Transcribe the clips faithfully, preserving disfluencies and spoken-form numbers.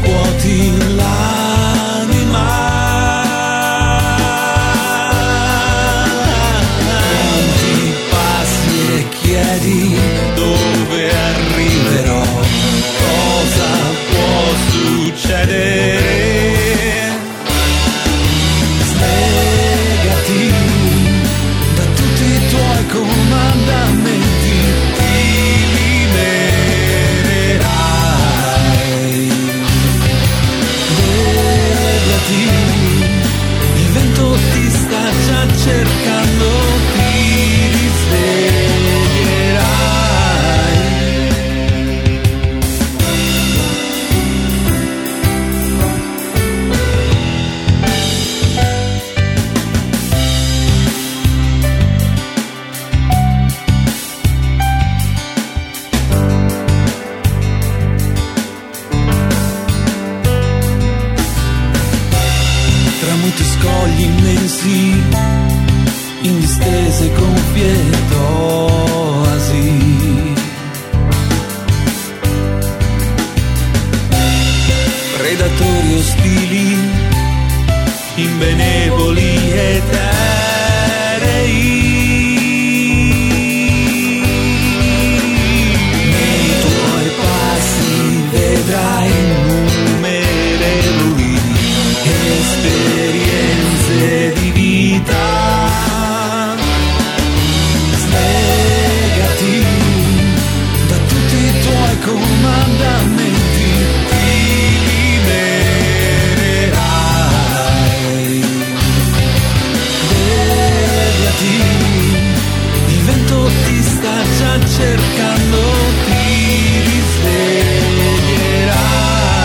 scuoti l'anima. Conti passi e chiedi dove arriverò, cosa può succedere. Slegati da tutti i tuoi comandamenti, ti libererai. Svegliati, il vento ti sta già cercando, ti risveglierai. Tramonti, scogli immensi, in distese confiette oasi. Predatori ostili, inbenevoli eterei. Nei tuoi passi vedrai innumerevoli esperienze di vita. Slegati da tutti i tuoi comandamenti, ti libererai. Svegliati, il vento ti sta già cercando, ti risveglierai.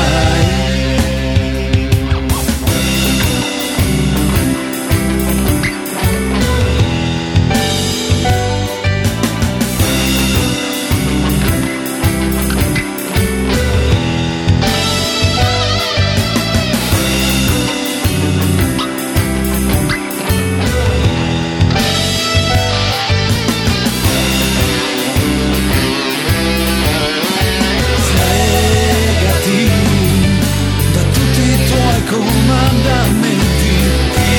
Slegati da tutti i tuoi comandamenti, ti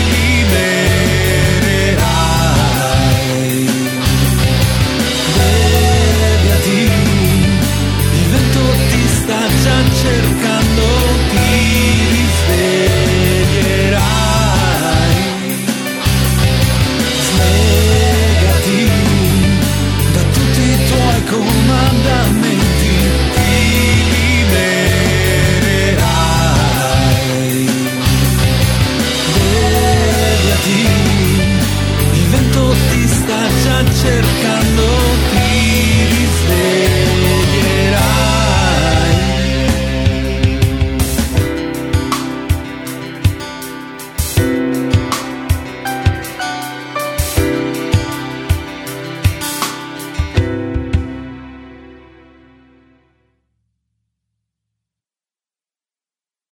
libererai. Svegliati, il vento ti sta già cercando, ti risveglierai. Slegati da tutti i tuoi comandamenti, ti libererai. Svegliati, il vento ti sta già cercando,